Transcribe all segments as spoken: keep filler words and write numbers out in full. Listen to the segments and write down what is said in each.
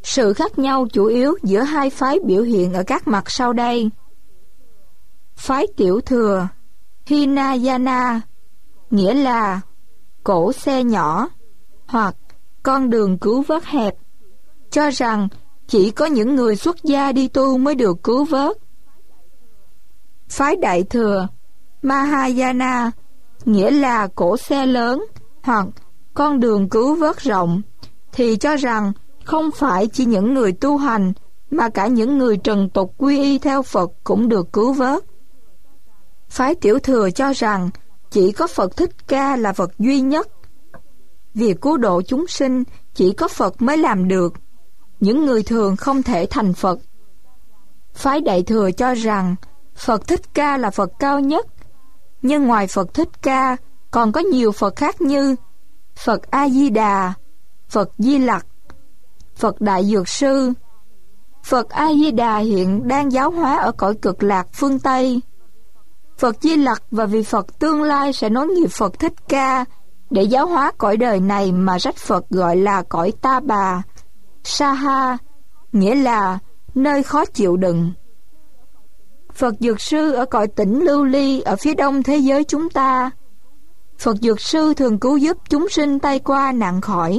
Sự khác nhau chủ yếu giữa hai phái biểu hiện ở các mặt sau đây. Phái tiểu thừa Hinayana, nghĩa là cổ xe nhỏ hoặc con đường cứu vớt hẹp, cho rằng chỉ có những người xuất gia đi tu mới được cứu vớt. Phái đại thừa Mahayana, nghĩa là cổ xe lớn hoặc con đường cứu vớt rộng, thì cho rằng không phải chỉ những người tu hành mà cả những người trần tục quy y theo Phật cũng được cứu vớt. Phái tiểu thừa cho rằng chỉ có Phật Thích Ca là Phật duy nhất. Việc cứu độ chúng sinh chỉ có Phật mới làm được, những người thường không thể thành Phật. Phái đại thừa cho rằng Phật Thích Ca là Phật cao nhất, nhưng ngoài Phật Thích Ca còn có nhiều Phật khác như Phật A Di Đà, Phật Di Lặc, Phật Đại Dược Sư. Phật A Di Đà hiện đang giáo hóa ở cõi Cực Lạc phương Tây. Phật Di Lặc và vị Phật tương lai sẽ nối nghiệp Phật Thích Ca để giáo hóa cõi đời này mà sách Phật gọi là cõi Ta Bà, Saha, nghĩa là nơi khó chịu đựng. Phật Dược Sư ở cõi tỉnh Lưu Ly ở phía đông thế giới chúng ta. Phật Dược Sư thường cứu giúp chúng sinh tai qua nạn khỏi.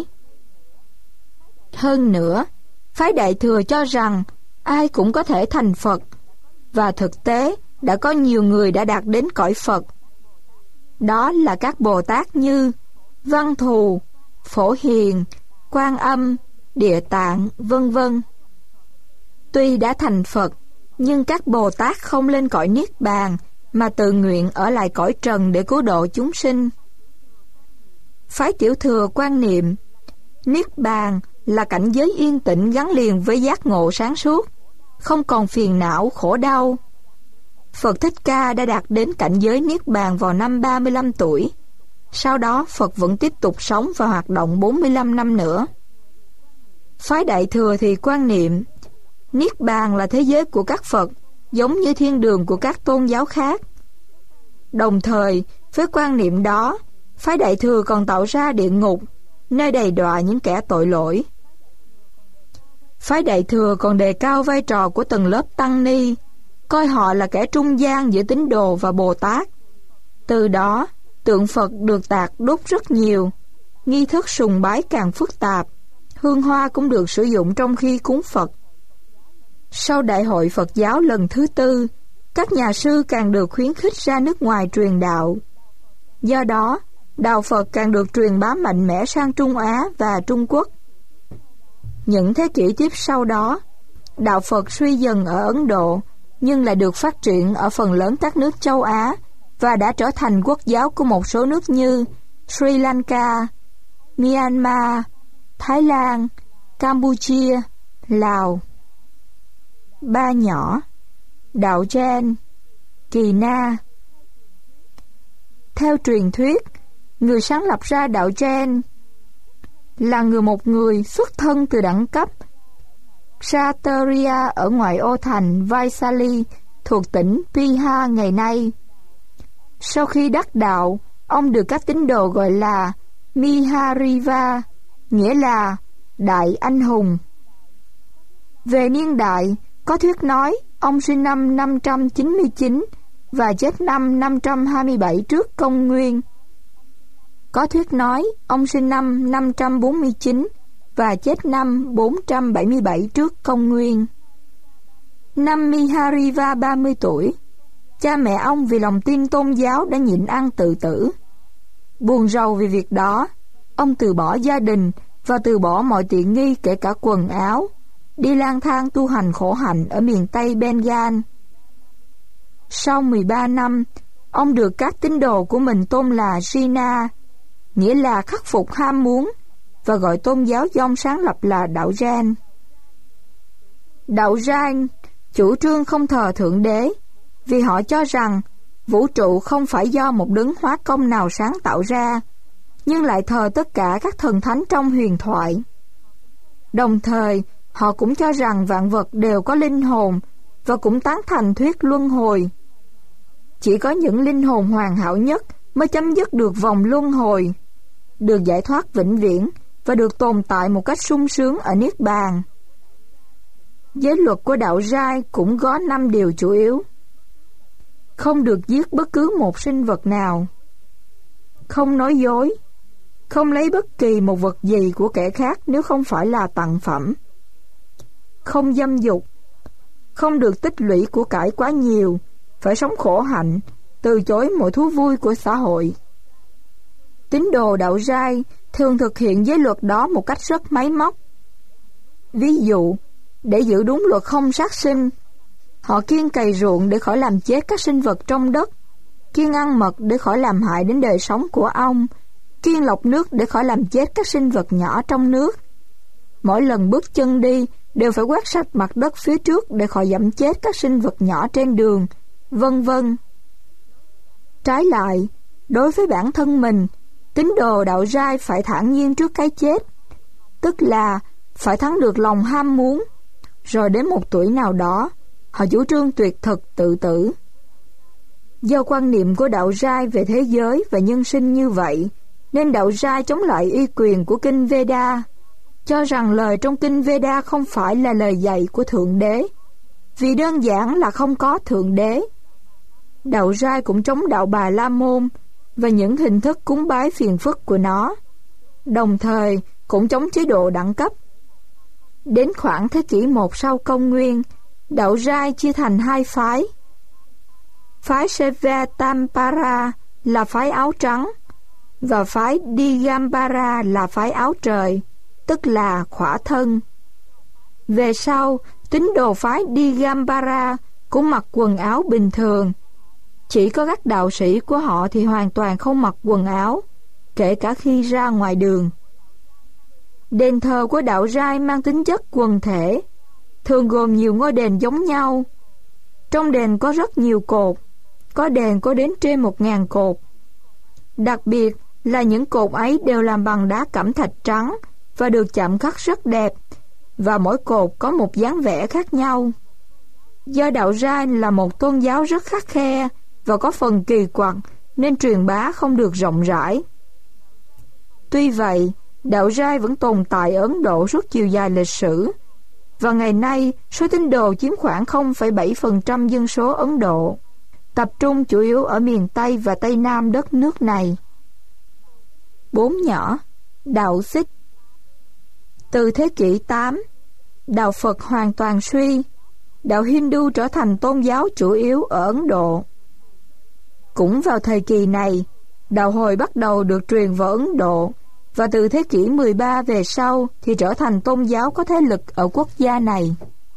Hơn nữa, phái đại thừa cho rằng ai cũng có thể thành Phật, và thực tế đã có nhiều người đã đạt đến cõi Phật. Đó là các Bồ Tát như Văn Thù, Phổ Hiền, Quan Âm, Địa Tạng, vân vân. Tuy đã thành Phật, nhưng các Bồ Tát không lên cõi Niết Bàn mà tự nguyện ở lại cõi trần để cứu độ chúng sinh. Phái tiểu thừa quan niệm Niết Bàn là cảnh giới yên tĩnh gắn liền với giác ngộ sáng suốt, không còn phiền não, khổ đau. Phật Thích Ca đã đạt đến cảnh giới Niết Bàn vào năm ba mươi lăm tuổi. Sau đó Phật vẫn tiếp tục sống và hoạt động bốn mươi lăm năm nữa. Phái đại thừa thì quan niệm Niết Bàn là thế giới của các Phật, giống như thiên đường của các tôn giáo khác. Đồng thời, với quan niệm đó, phái đại thừa còn tạo ra địa ngục, nơi đầy đọa những kẻ tội lỗi. Phái đại thừa còn đề cao vai trò của tầng lớp tăng ni, coi họ là kẻ trung gian giữa tín đồ và Bồ Tát. Từ đó, tượng Phật được tạc đốt rất nhiều, nghi thức sùng bái càng phức tạp, hương hoa cũng được sử dụng trong khi cúng Phật. Sau Đại hội Phật giáo lần thứ tư, các nhà sư càng được khuyến khích ra nước ngoài truyền đạo. Do đó, đạo Phật càng được truyền bá mạnh mẽ sang Trung Á và Trung Quốc. Những thế kỷ tiếp sau đó, đạo Phật suy dần ở Ấn Độ, nhưng lại được phát triển ở phần lớn các nước châu Á và đã trở thành quốc giáo của một số nước như Sri Lanka, Myanmar, Thái Lan, Campuchia, Lào. Ba nhỏ, đạo Jain, Kỳ Na. Theo truyền thuyết, người sáng lập ra đạo Jain là người một người xuất thân từ đẳng cấp Kshatriya ở ngoại ô thành Vaisali thuộc tỉnh Bihar ngày nay. Sau khi đắc đạo, ông được các tín đồ gọi là Mihariva, nghĩa là Đại Anh Hùng. Về niên đại, có thuyết nói ông sinh năm năm trăm chín mươi chín và chết năm năm trăm hai mươi bảy trước công nguyên. Có thuyết nói ông sinh năm năm trăm bốn mươi chín và chết năm bốn trăm bảy mươi bảy trước công nguyên. Năm Mihariva ba mươi tuổi, cha mẹ ông vì lòng tin tôn giáo đã nhịn ăn tự tử. Buồn rầu vì việc đó, ông từ bỏ gia đình và từ bỏ mọi tiện nghi kể cả quần áo, đi lang thang tu hành khổ hạnh ở miền Tây Bengal. Sau mười ba năm, ông được các tín đồ của mình tôn là Jina, nghĩa là khắc phục ham muốn, và gọi tôn giáo do ông sáng lập là đạo Jain. Đạo Jain chủ trương không thờ Thượng Đế, vì họ cho rằng vũ trụ không phải do một đấng hóa công nào sáng tạo ra, nhưng lại thờ tất cả các thần thánh trong huyền thoại. Đồng thời, họ cũng cho rằng vạn vật đều có linh hồn và cũng tán thành thuyết luân hồi. Chỉ có những linh hồn hoàn hảo nhất mới chấm dứt được vòng luân hồi, được giải thoát vĩnh viễn và được tồn tại một cách sung sướng ở Niết Bàn. Giới luật của đạo Giai cũng có năm điều chủ yếu. Không được giết bất cứ một sinh vật nào. Không nói dối. Không lấy bất kỳ một vật gì của kẻ khác nếu không phải là tặng phẩm. Không dâm dục. Không được tích lũy của cải quá nhiều. Phải sống khổ hạnh, từ chối mọi thú vui của xã hội. Tín đồ đạo Giai thường thực hiện giới luật đó một cách rất máy móc. Ví dụ, để giữ đúng luật không sát sinh, họ kiêng cày ruộng để khỏi làm chết các sinh vật trong đất, kiêng ăn mật để khỏi làm hại đến đời sống của ong, kiêng lọc nước để khỏi làm chết các sinh vật nhỏ trong nước. Mỗi lần bước chân đi đều phải quét sạch mặt đất phía trước để khỏi dẫm chết các sinh vật nhỏ trên đường, vân vân. Trái lại, đối với bản thân mình, tín đồ đạo Giai phải thản nhiên trước cái chết, tức là phải thắng được lòng ham muốn, rồi đến một tuổi nào đó, họ chủ trương tuyệt thực tự tử. Do quan niệm của đạo Giai về thế giới và nhân sinh như vậy, nên đạo Giai chống lại uy quyền của kinh Veda, cho rằng lời trong kinh Veda không phải là lời dạy của Thượng Đế, vì đơn giản là không có Thượng Đế. Đạo Giai cũng chống đạo Bà La Môn và những hình thức cúng bái phiền phức của nó, đồng thời cũng chống chế độ đẳng cấp. Đến khoảng thế kỷ một sau công nguyên, đạo Giai chia thành hai phái. Phái Sevatampara là phái áo trắng, và phái Digambara là phái áo trời, tức là khỏa thân. Về sau, tín đồ phái Digambara cũng mặc quần áo bình thường. Chỉ có các đạo sĩ của họ thì hoàn toàn không mặc quần áo, kể cả khi ra ngoài đường. Đền thờ của đạo Giai mang tính chất quần thể, thường gồm nhiều ngôi đền giống nhau. Trong đền có rất nhiều cột, có đền có đến trên một ngàn cột. Đặc biệt là những cột ấy đều làm bằng đá cẩm thạch trắng và được chạm khắc rất đẹp, và mỗi cột có một dáng vẽ khác nhau. Do đạo Giai là một tôn giáo rất khắt khe và có phần kỳ quặc, nên truyền bá không được rộng rãi. Tuy vậy, đạo Giai vẫn tồn tại ở Ấn Độ suốt chiều dài lịch sử, và ngày nay số tín đồ chiếm khoảng không phẩy bảy phần trăm dân số Ấn Độ, tập trung chủ yếu ở miền Tây và Tây Nam đất nước này. Bốn nhỏ, đạo Sikh. Từ thế kỷ tám, đạo Phật hoàn toàn suy, đạo Hindu trở thành tôn giáo chủ yếu ở Ấn Độ. Cũng vào thời kỳ này, đạo Hồi bắt đầu được truyền vào Ấn Độ, và từ thế kỷ mười ba về sau thì trở thành tôn giáo có thế lực ở quốc gia này.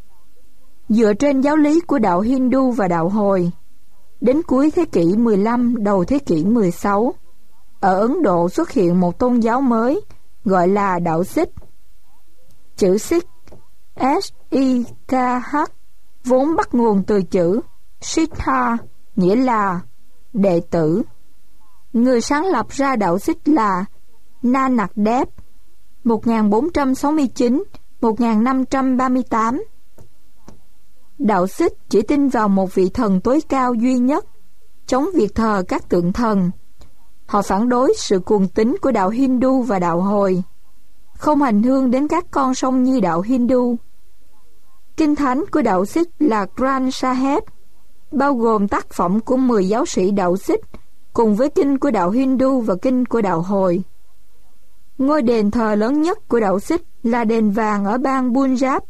Dựa trên giáo lý của đạo Hindu và đạo Hồi, đến cuối thế kỷ mười lăm, đầu thế kỷ mười sáu, ở Ấn Độ xuất hiện một tôn giáo mới gọi là đạo Sikh. Chữ Sikh, S I K H, vốn bắt nguồn từ chữ Siddha, nghĩa là đệ tử. Người sáng lập ra đạo Sikh là Nanak Dev, một nghìn bốn trăm sáu mươi chín đến một nghìn năm trăm ba mươi tám. Đạo Sikh chỉ tin vào một vị thần tối cao duy nhất, chống việc thờ các tượng thần. Họ phản đối sự cuồng tín của đạo Hindu và đạo Hồi, không hành hương đến các con sông như đạo Hindu. Kinh thánh của đạo Sikh là Granth Sahib, bao gồm tác phẩm của mười giáo sĩ đạo Sikh, cùng với kinh của đạo Hindu và kinh của đạo Hồi. Ngôi đền thờ lớn nhất của đạo Sikh là đền vàng ở bang Punjab.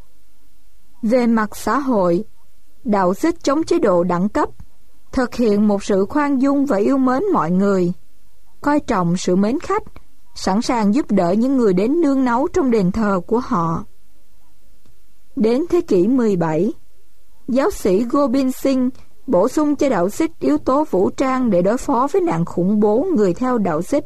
Về mặt xã hội, đạo Sikh chống chế độ đẳng cấp, thực hiện một sự khoan dung và yêu mến mọi người, coi trọng sự mến khách, sẵn sàng giúp đỡ những người đến nương náu trong đền thờ của họ. Đến thế kỷ mười bảy, giáo sĩ Gobind Singh bổ sung cho đạo Sikh yếu tố vũ trang để đối phó với nạn khủng bố người theo đạo Sikh.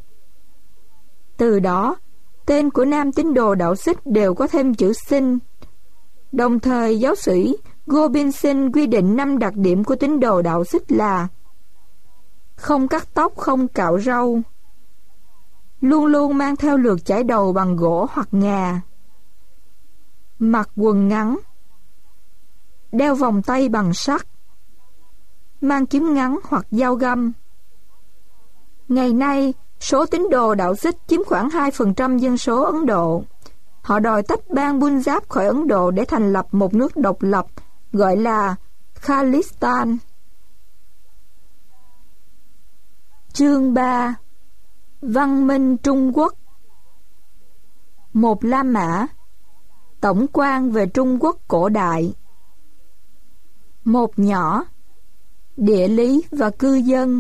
Từ đó, tên của nam tín đồ đạo Sikh đều có thêm chữ Singh. Đồng thời, giáo sĩ Gobind Singh quy định năm đặc điểm của tín đồ đạo Sikh là: không cắt tóc, không cạo râu, luôn luôn mang theo lược chải đầu bằng gỗ hoặc ngà, mặc quần ngắn, đeo vòng tay bằng sắt, mang kiếm ngắn hoặc dao găm. Ngày nay, số tín đồ đạo Sikh chiếm khoảng hai phần trăm dân số Ấn Độ. họ đòi tách bang Punjab khỏi Ấn Độ để thành lập một nước độc lập gọi là Khalistan. Chương ba. Văn minh Trung Quốc. Một La Mã. Tổng quan về Trung Quốc cổ đại. Một nhỏ. Địa lý và cư dân.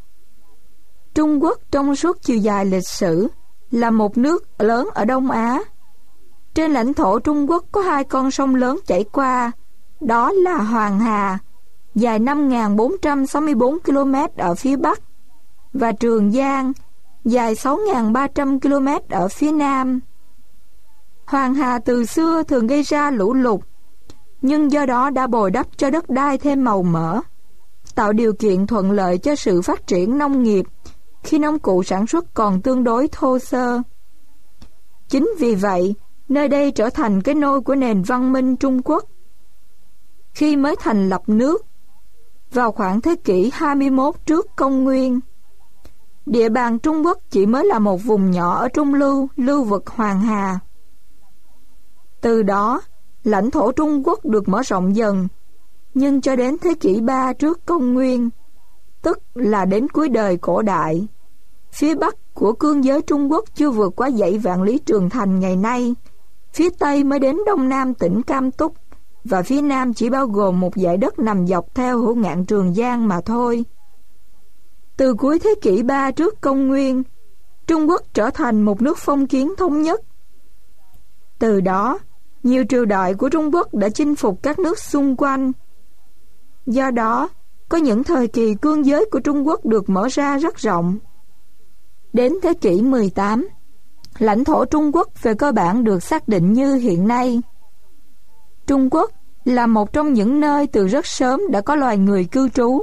Trung Quốc trong suốt chiều dài lịch sử là một nước lớn ở Đông Á. Trên lãnh thổ Trung Quốc có hai con sông lớn chảy qua, đó là Hoàng Hà, dài năm nghìn bốn trăm sáu mươi bốn ki lô mét ở phía Bắc, và Trường Giang, dài sáu nghìn ba trăm ki lô mét ở phía Nam. Hoàng Hà từ xưa thường gây ra lũ lụt, nhưng do đó đã bồi đắp cho đất đai thêm màu mỡ, tạo điều kiện thuận lợi cho sự phát triển nông nghiệp khi nông cụ sản xuất còn tương đối thô sơ. Chính vì vậy, nơi đây trở thành cái nôi của nền văn minh Trung Quốc. Khi mới thành lập nước, vào khoảng thế kỷ hai mươi mốt trước công nguyên, địa bàn Trung Quốc chỉ mới là một vùng nhỏ ở trung lưu, lưu vực Hoàng Hà. Từ đó, lãnh thổ Trung Quốc được mở rộng dần, nhưng cho đến thế kỷ ba trước công nguyên, tức là đến cuối đời cổ đại, phía Bắc của cương giới Trung Quốc chưa vượt qua dãy Vạn Lý Trường Thành ngày nay, phía Tây mới đến Đông Nam tỉnh Cam Túc, và phía Nam chỉ bao gồm một dải đất nằm dọc theo hữu ngạn Trường Giang mà thôi. Từ cuối thế kỷ ba trước công nguyên, Trung Quốc trở thành một nước phong kiến thống nhất. Từ đó, nhiều triều đại của Trung Quốc đã chinh phục các nước xung quanh. Do đó, có những thời kỳ cương giới của Trung Quốc được mở ra rất rộng. Đến thế kỷ mười tám, lãnh thổ Trung Quốc về cơ bản được xác định như hiện nay. Trung Quốc là một trong những nơi từ rất sớm đã có loài người cư trú.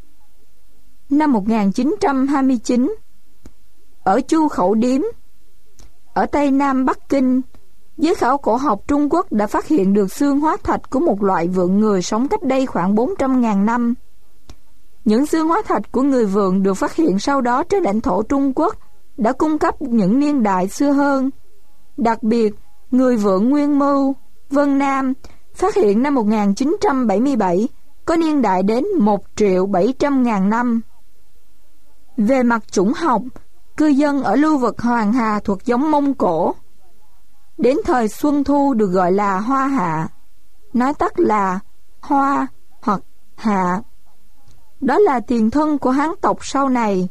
Năm một nghìn chín trăm hai mươi chín, ở Chu Khẩu Điếm, ở Tây Nam Bắc Kinh, giới khảo cổ học Trung Quốc đã phát hiện được xương hóa thạch của một loại vượn người sống cách đây khoảng bốn trăm nghìn năm. Những xương hóa thạch của người vượn được phát hiện sau đó trên lãnh thổ Trung Quốc đã cung cấp những niên đại xưa hơn. Đặc biệt, người vượn Nguyên Mưu, Vân Nam, phát hiện năm một nghìn chín trăm bảy mươi bảy, có niên đại đến một triệu bảy trăm ngàn năm. Về mặt chủng học, cư dân ở lưu vực Hoàng Hà thuộc giống Mông Cổ. Đến thời Xuân Thu được gọi là Hoa Hạ, nói tắt là Hoa hoặc Hạ. Đó là tiền thân của Hán tộc sau này.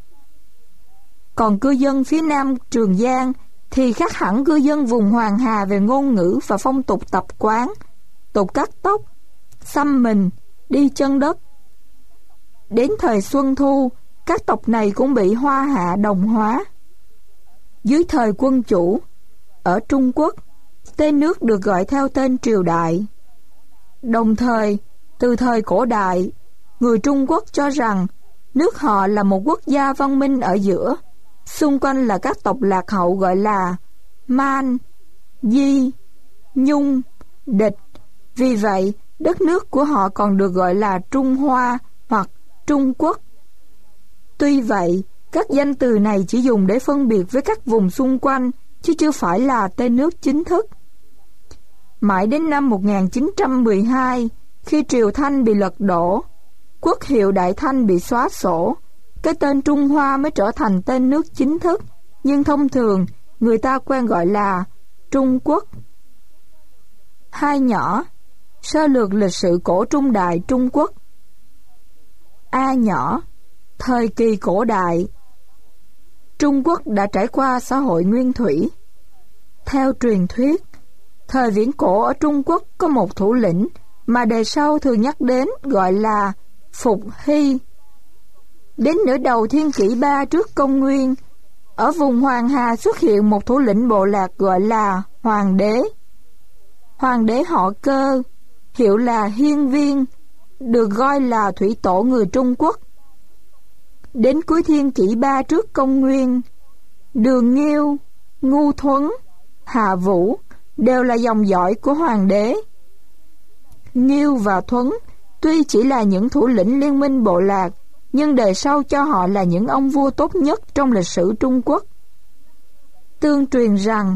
Còn cư dân phía Nam Trường Giang thì khác hẳn cư dân vùng Hoàng Hà về ngôn ngữ và phong tục tập quán, tục cắt tóc, xăm mình, đi chân đất. Đến thời Xuân Thu, các tộc này cũng bị Hoa Hạ đồng hóa. Dưới thời quân chủ, ở Trung Quốc, tên nước được gọi theo tên triều đại. Đồng thời, từ thời cổ đại, người Trung Quốc cho rằng nước họ là một quốc gia văn minh ở giữa, xung quanh là các tộc lạc hậu gọi là Man, Di, Nhung, Địch. Vì vậy, đất nước của họ còn được gọi là Trung Hoa hoặc Trung Quốc. Tuy vậy, các danh từ này chỉ dùng để phân biệt với các vùng xung quanh, chứ chưa phải là tên nước chính thức. Mãi đến năm một nghìn chín trăm mười hai, khi triều Thanh bị lật đổ, quốc hiệu Đại Thanh bị xóa sổ, cái tên Trung Hoa mới trở thành tên nước chính thức, nhưng thông thường người ta quen gọi là Trung Quốc. Hai nhỏ. Sơ lược lịch sử cổ trung đại Trung Quốc. A nhỏ. Thời kỳ cổ đại. Trung Quốc đã trải qua xã hội nguyên thủy. Theo truyền thuyết, thời viễn cổ ở Trung Quốc có một thủ lĩnh mà đời sau thường nhắc đến gọi là Phục Hy. Đến nửa đầu thiên kỷ ba trước công nguyên, ở vùng Hoàng Hà xuất hiện một thủ lĩnh bộ lạc gọi là Hoàng đế. Hoàng đế họ Cơ, hiệu là Hiên Viên, được gọi là thủy tổ người Trung Quốc. Đến cuối thiên kỷ ba trước công nguyên, Đường Nghiêu, Ngu Thuấn, Hạ Vũ đều là dòng dõi của hoàng đế. Nghiêu và Thuấn tuy chỉ là những thủ lĩnh liên minh bộ lạc, nhưng đời sau cho họ là những ông vua tốt nhất trong lịch sử Trung Quốc. Tương truyền rằng,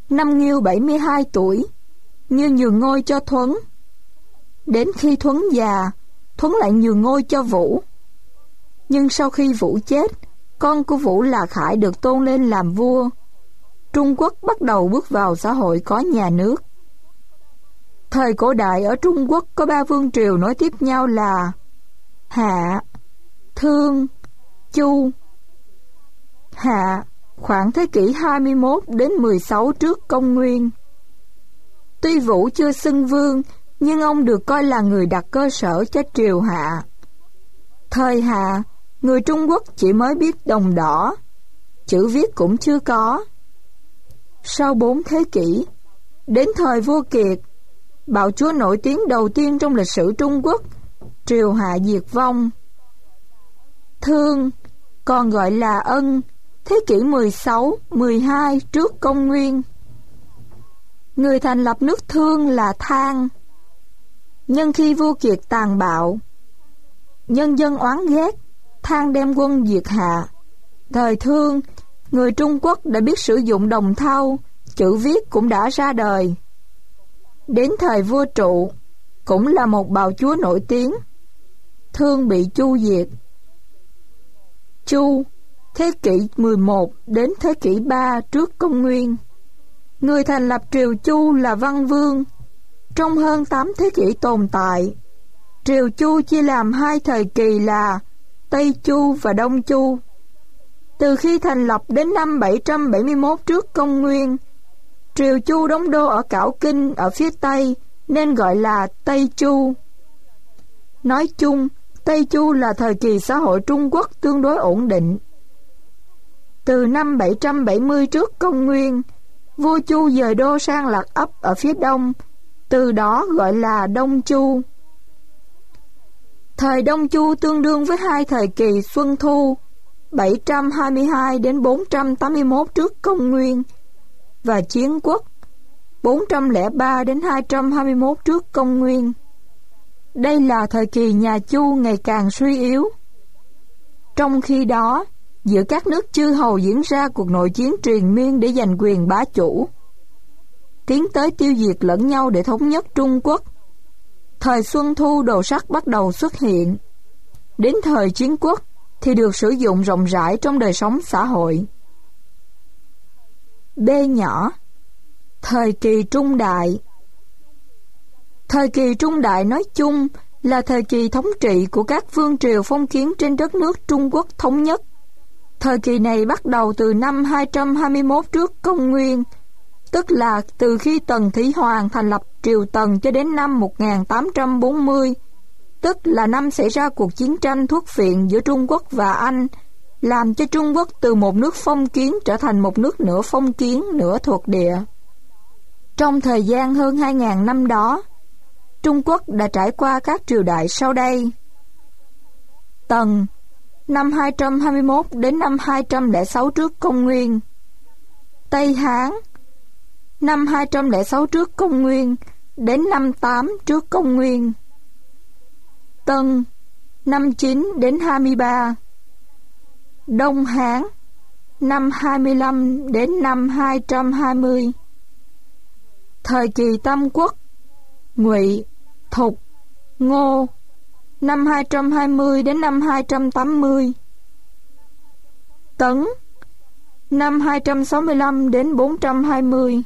Năm Nghiêu bảy mươi hai tuổi, Nghiêu nhường ngôi cho Thuấn. Đến khi Thuấn già, Thuấn lại nhường ngôi cho Vũ. Nhưng sau khi Vũ chết, con của Vũ là Khải được tôn lên làm vua. Trung Quốc bắt đầu bước vào xã hội có nhà nước. Thời cổ đại ở Trung Quốc có ba vương triều nối tiếp nhau là Hạ, Thương, Chu. Hạ khoảng thế kỷ hai mươi mốt đến mười sáu trước công nguyên. Tuy Vũ chưa xưng vương, nhưng ông được coi là người đặt cơ sở cho triều Hạ. Thời Hạ, người Trung Quốc chỉ mới biết đồng đỏ, chữ viết cũng chưa có. Sau bốn thế kỷ, đến thời vua Kiệt, bạo chúa nổi tiếng đầu tiên trong lịch sử Trung Quốc, triều Hạ diệt vong. Thương, còn gọi là Ân, thế kỷ mười sáu, mười hai trước công nguyên. Người thành lập nước Thương là Thang. Nhưng khi vua Kiệt tàn bạo, nhân dân oán ghét, Thang đem quân diệt Hạ. Thời Thương, người Trung Quốc đã biết sử dụng đồng thau, chữ viết cũng đã ra đời. Đến thời vua Trụ, cũng là một bạo chúa nổi tiếng, Thương bị Chu diệt. Chu, thế kỷ mười một đến thế kỷ ba trước công nguyên. Người thành lập triều Chu là Văn Vương. Trong hơn tám thế kỷ tồn tại, triều Chu chia làm hai thời kỳ là Tây Chu và Đông Chu. Từ khi thành lập đến năm bảy trăm bảy mươi mốt trước công nguyên, triều Chu đóng đô ở Cảo Kinh ở phía Tây nên gọi là Tây Chu. Nói chung, Tây Chu là thời kỳ xã hội Trung Quốc tương đối ổn định. Từ năm bảy trăm bảy mươi trước công nguyên, vua Chu dời đô sang Lạc Ấp ở phía đông, từ đó gọi là Đông Chu. Thời Đông Chu tương đương với hai thời kỳ Xuân Thu, bảy trăm hai mươi hai đến bốn trăm tám mươi mốt trước công nguyên, và Chiến Quốc, bốn trăm lẻ ba đến hai trăm hai mươi mốt trước công nguyên. Đây là thời kỳ nhà Chu ngày càng suy yếu. Trong khi đó, giữa các nước chư hầu diễn ra cuộc nội chiến triền miên để giành quyền bá chủ, tiến tới tiêu diệt lẫn nhau để thống nhất Trung Quốc. Thời Xuân Thu đồ sắt bắt đầu xuất hiện. Đến thời Chiến Quốc thì được sử dụng rộng rãi trong đời sống xã hội. B nhỏ, thời kỳ Trung Đại. Thời kỳ Trung Đại nói chung là thời kỳ thống trị của các vương triều phong kiến trên đất nước Trung Quốc thống nhất. Thời kỳ này bắt đầu từ năm hai trăm hai mươi mốt trước công nguyên, tức là từ khi Tần Thủy Hoàng thành lập triều Tần cho đến năm một nghìn tám trăm bốn mươi, tức là năm xảy ra cuộc chiến tranh thuốc phiện giữa Trung Quốc và Anh, làm cho Trung Quốc từ một nước phong kiến trở thành một nước nửa phong kiến, nửa thuộc địa. Trong thời gian hơn hai nghìn năm đó, Trung Quốc đã trải qua các triều đại sau đây. Tần, năm hai trăm hai mươi mốt đến năm hai trăm lẻ sáu trước công nguyên. Tây Hán, năm hai trăm lẻ sáu trước công nguyên đến năm tám trước công nguyên. Tân, năm chín đến hai mươi ba. Đông Hán, năm hai mươi lăm đến năm hai trăm hai mươi. Thời kỳ Tam Quốc, Ngụy, Thục, Ngô, năm hai trăm hai mươi đến năm hai trăm tám mươi. Tấn, năm hai trăm sáu mươi lăm đến bốn trăm hai mươi.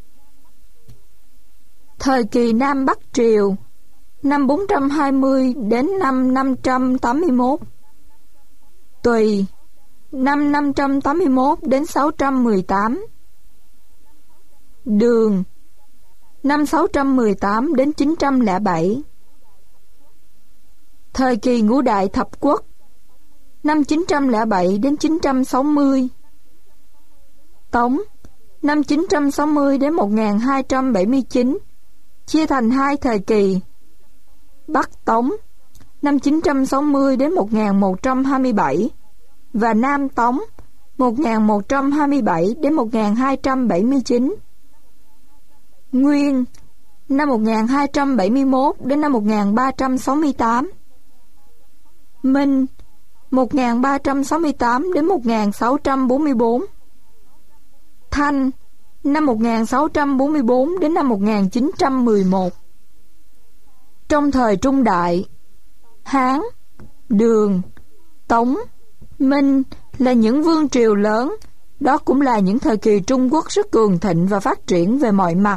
Thời kỳ Nam Bắc Triều, năm bốn trăm hai mươi đến năm năm trăm tám mươi mốt. Tùy, năm năm trăm tám mươi mốt đến sáu trăm mười tám. Đường, năm sáu trăm mười tám đến chín trăm lẻ bảy. Thời kỳ Ngũ Đại Thập Quốc, năm chín trăm lẻ bảy đến chín trăm sáu mươi. Tống, năm chín trăm sáu mươi đến một nghìn hai trăm bảy mươi chín, chia thành hai thời kỳ. Bắc Tống, năm chín trăm sáu mươi đến một nghìn một trăm hai mươi bảy, và Nam Tống, một nghìn một trăm hai mươi bảy đến một nghìn hai trăm bảy mươi chín. Nguyên, năm một nghìn hai trăm bảy mươi mốt đến năm một nghìn ba trăm sáu mươi tám. Minh, một nghìn ba trăm sáu mươi tám đến một nghìn sáu trăm bốn mươi bốn. Thanh, năm một nghìn sáu trăm bốn mươi tư đến năm một nghìn chín trăm mười một. Trong thời Trung Đại, Hán, Đường, Tống, Minh là những vương triều lớn. Đó cũng là những thời kỳ Trung Quốc rất cường thịnh và phát triển về mọi mặt.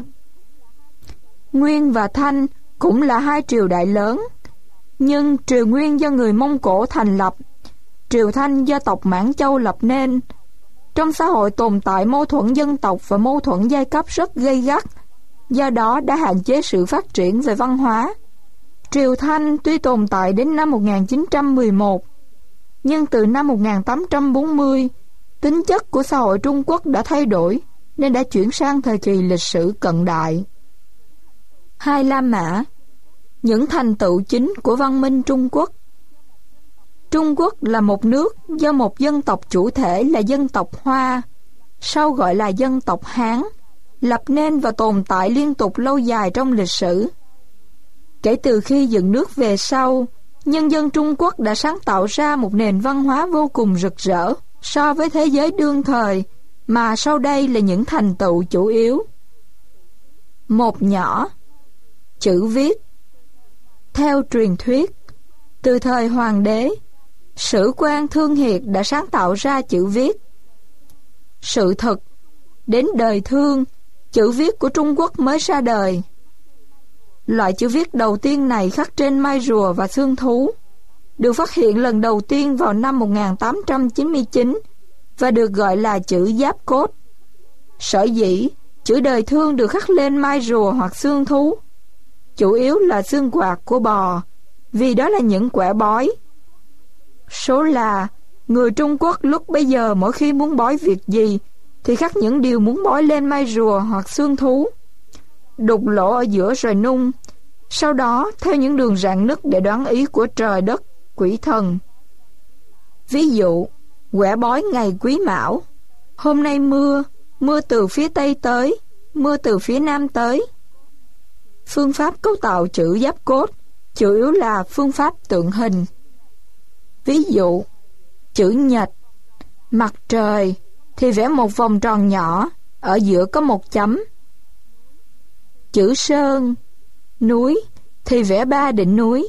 Nguyên và Thanh cũng là hai triều đại lớn, nhưng triều Nguyên do người Mông Cổ thành lập, triều Thanh do tộc Mãn Châu lập nên. Trong xã hội tồn tại mâu thuẫn dân tộc và mâu thuẫn giai cấp rất gay gắt, do đó đã hạn chế sự phát triển về văn hóa. Triều Thanh tuy tồn tại đến năm một nghìn chín trăm mười một, nhưng từ năm một nghìn tám trăm bốn mươi, tính chất của xã hội Trung Quốc đã thay đổi nên đã chuyển sang thời kỳ lịch sử cận đại. Hai La Mã, những thành tựu chính của văn minh Trung Quốc. Trung Quốc là một nước do một dân tộc chủ thể là dân tộc Hoa, sau gọi là dân tộc Hán, lập nên và tồn tại liên tục lâu dài trong lịch sử. Kể từ khi dựng nước về sau, nhân dân Trung Quốc đã sáng tạo ra một nền văn hóa vô cùng rực rỡ so với thế giới đương thời, mà sau đây là những thành tựu chủ yếu. Một nhỏ, chữ viết. Theo truyền thuyết, từ thời hoàng đế, Sử quan Thương Hiệt đã sáng tạo ra chữ viết. Sự thật, đến đời Thương, chữ viết của Trung Quốc mới ra đời. Loại chữ viết đầu tiên này khắc trên mai rùa và xương thú, được phát hiện lần đầu tiên vào năm một nghìn tám trăm chín mươi chín và được gọi là chữ Giáp Cốt. Sở dĩ chữ đời Thương được khắc lên mai rùa hoặc xương thú, chủ yếu là xương quạt của bò, vì đó là những quẻ bói. Số là người Trung Quốc lúc bấy giờ mỗi khi muốn bói việc gì thì khắc những điều muốn bói lên mai rùa hoặc xương thú, đục lỗ ở giữa rồi nung, sau đó theo những đường rạn nứt để đoán ý của trời đất, quỷ thần. Ví dụ, quẻ bói ngày Quý Mão: hôm nay mưa, mưa từ phía Tây tới, mưa từ phía Nam tới. Phương pháp cấu tạo chữ Giáp Cốt chủ yếu là phương pháp tượng hình. Ví dụ, chữ Nhật, mặt trời thì vẽ một vòng tròn nhỏ, ở giữa có một chấm. Chữ Sơn, núi thì vẽ ba đỉnh núi.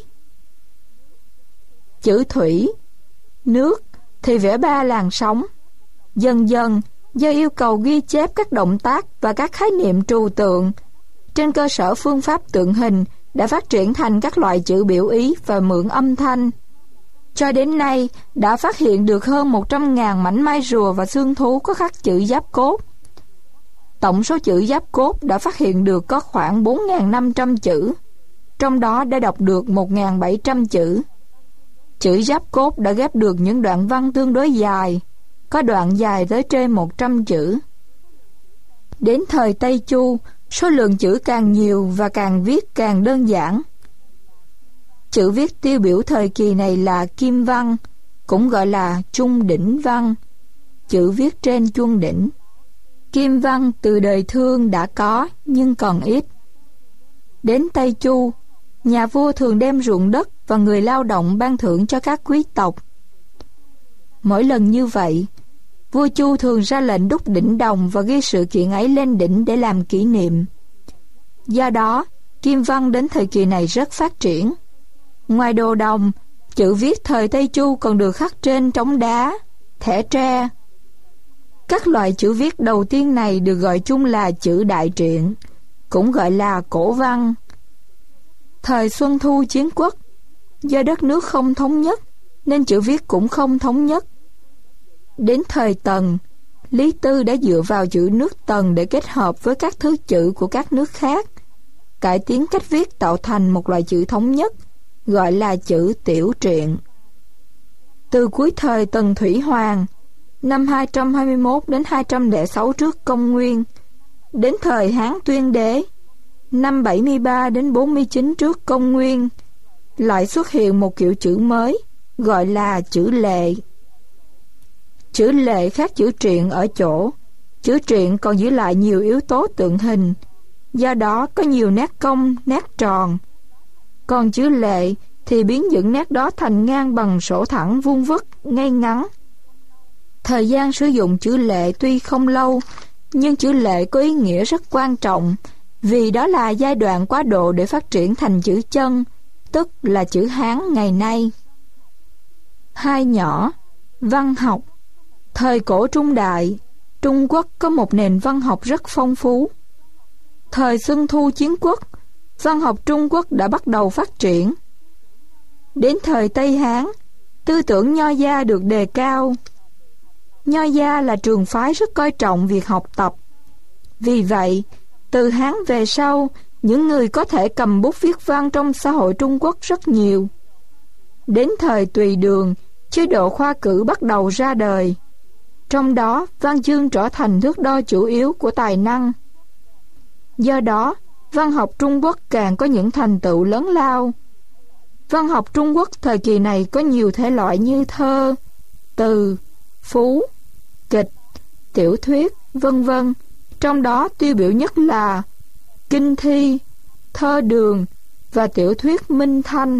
Chữ Thủy, nước thì vẽ ba làn sóng. Dần dần, do yêu cầu ghi chép các động tác và các khái niệm trừu tượng, trên cơ sở phương pháp tượng hình đã phát triển thành các loại chữ biểu ý và mượn âm thanh. Cho đến nay, đã phát hiện được hơn một trăm nghìn mảnh mai rùa và xương thú có khắc chữ Giáp Cốt. Tổng số chữ Giáp Cốt đã phát hiện được có khoảng bốn nghìn năm trăm chữ, trong đó đã đọc được một nghìn bảy trăm chữ. Chữ Giáp Cốt đã ghép được những đoạn văn tương đối dài, có đoạn dài tới trên một trăm chữ. Đến thời Tây Chu, số lượng chữ càng nhiều và càng viết càng đơn giản. Chữ viết tiêu biểu thời kỳ này là Kim văn, cũng gọi là Trung đỉnh văn, chữ viết trên chuông đỉnh. Kim văn từ đời Thương đã có, nhưng còn ít. Đến Tây Chu, nhà vua thường đem ruộng đất và người lao động ban thưởng cho các quý tộc. Mỗi lần như vậy, vua Chu thường ra lệnh đúc đỉnh đồng và ghi sự kiện ấy lên đỉnh để làm kỷ niệm. Do đó, Kim văn đến thời kỳ này rất phát triển. Ngoài đồ đồng, chữ viết thời Tây Chu còn được khắc trên trống đá, thẻ tre. Các loại chữ viết đầu tiên này được gọi chung là chữ Đại Truyện, cũng gọi là cổ văn. Thời Xuân Thu Chiến Quốc, do đất nước không thống nhất nên chữ viết cũng không thống nhất. Đến thời Tần, Lý Tư đã dựa vào chữ nước Tần để kết hợp với các thứ chữ của các nước khác, cải tiến cách viết tạo thành một loại chữ thống nhất, gọi là chữ Tiểu Truyện. Từ cuối thời Tần Thủy Hoàng, năm hai trăm hai mươi mốt đến hai trăm lẻ sáu trước công nguyên, đến thời Hán Tuyên Đế, năm bảy mươi ba đến bốn mươi chín trước công nguyên, lại xuất hiện một kiểu chữ mới, gọi là chữ Lệ. Chữ Lệ khác chữ Truyện ở chỗ, chữ Truyện còn giữ lại nhiều yếu tố tượng hình, do đó có nhiều nét cong, nét tròn. Còn chữ Lệ thì biến những nét đó thành ngang bằng sổ thẳng vuông vức, ngay ngắn. Thời gian sử dụng chữ Lệ tuy không lâu, nhưng chữ lệ có ý nghĩa rất quan trọng, vì đó là giai đoạn quá độ để phát triển thành chữ chân, tức là chữ Hán ngày nay. Hai nhỏ, văn học. Thời cổ trung đại, Trung Quốc có một nền văn học rất phong phú. Thời Xuân Thu Chiến Quốc, văn học Trung Quốc đã bắt đầu phát triển. Đến thời Tây Hán, tư tưởng Nho gia được đề cao. Nho gia là trường phái rất coi trọng việc học tập. Vì vậy, từ Hán về sau, những người có thể cầm bút viết văn trong xã hội Trung Quốc rất nhiều. Đến thời Tùy Đường, chế độ khoa cử bắt đầu ra đời. Trong đó, văn chương trở thành thước đo chủ yếu của tài năng. Do đó, văn học Trung Quốc càng có những thành tựu lớn lao. Văn học Trung Quốc thời kỳ này có nhiều thể loại như thơ, từ, phú, kịch, tiểu thuyết, vân vân. Trong đó tiêu biểu nhất là kinh thi, thơ đường và tiểu thuyết Minh Thanh.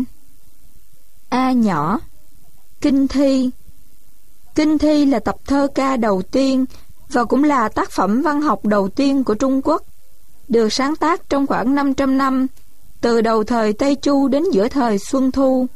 A nhỏ, kinh thi. Kinh thi là tập thơ ca đầu tiên và cũng là tác phẩm văn học đầu tiên của Trung Quốc, được sáng tác trong khoảng năm trăm năm, từ đầu thời Tây Chu đến giữa thời Xuân Thu.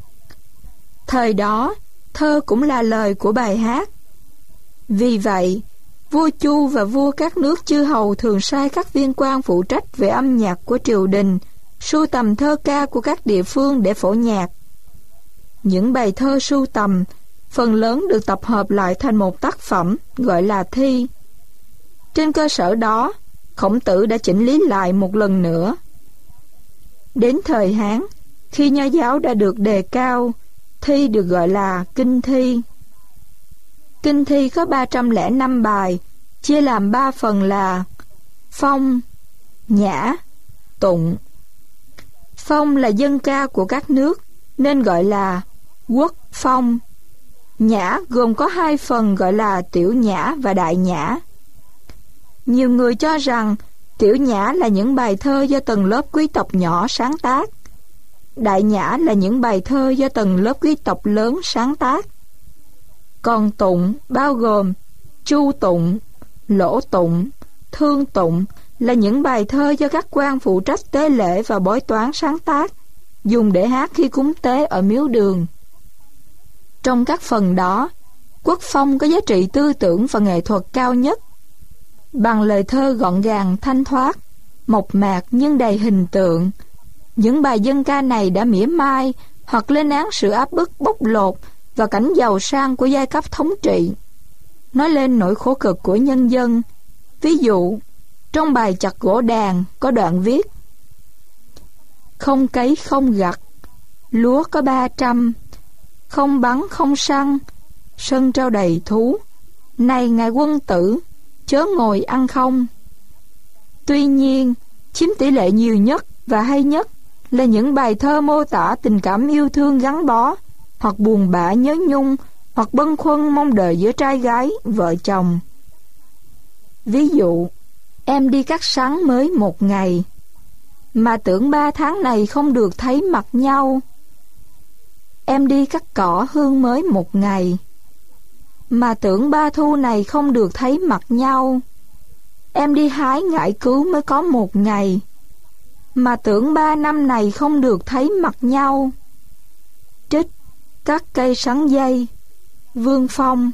Thời đó, thơ cũng là lời của bài hát. Vì vậy, vua Chu và vua các nước chư hầu thường sai các viên quan phụ trách về âm nhạc của triều đình sưu tầm thơ ca của các địa phương để phổ nhạc. Những bài thơ sưu tầm phần lớn được tập hợp lại thành một tác phẩm gọi là thi. Trên cơ sở đó, Khổng Tử đã chỉnh lý lại một lần nữa. Đến thời Hán, khi Nho giáo đã được đề cao, thi được gọi là kinh thi. Kinh thi có ba trăm lẻ năm bài, chia làm ba phần là phong, nhã, tụng. Phong là dân ca của các nước, nên gọi là quốc phong. Nhã gồm có hai phần gọi là tiểu nhã và đại nhã. Nhiều người cho rằng tiểu nhã là những bài thơ do tầng lớp quý tộc nhỏ sáng tác, đại nhã là những bài thơ do tầng lớp quý tộc lớn sáng tác. Còn tụng bao gồm chu tụng, lỗ tụng, thương tụng là những bài thơ do các quan phụ trách tế lễ và bói toán sáng tác, dùng để hát khi cúng tế ở miếu đường. Trong các phần đó, quốc phong có giá trị tư tưởng và nghệ thuật cao nhất. Bằng lời thơ gọn gàng thanh thoát, mộc mạc nhưng đầy hình tượng, những bài dân ca này đã mỉa mai hoặc lên án sự áp bức bóc lột và cảnh giàu sang của giai cấp thống trị, nói lên nỗi khổ cực của nhân dân. Ví dụ, trong bài Chặt Gỗ Đàn có đoạn viết: không cấy không gặt, lúa có ba trăm, không bắn không săn, sân trao đầy thú, này ngài quân tử, chớ ngồi ăn không. Tuy nhiên, chiếm tỷ lệ nhiều nhất và hay nhất là những bài thơ mô tả tình cảm yêu thương gắn bó, hoặc buồn bã nhớ nhung, hoặc bâng khuâng mong đợi giữa trai gái, vợ chồng. Ví dụ, em đi cắt sắn mới một ngày, mà tưởng ba tháng này không được thấy mặt nhau. Em đi cắt cỏ hương mới một ngày, mà tưởng ba thu này không được thấy mặt nhau. Em đi hái ngải cứu mới có một ngày, mà tưởng ba năm này không được thấy mặt nhau. Trích Các cây sắn dây, Vương Phong.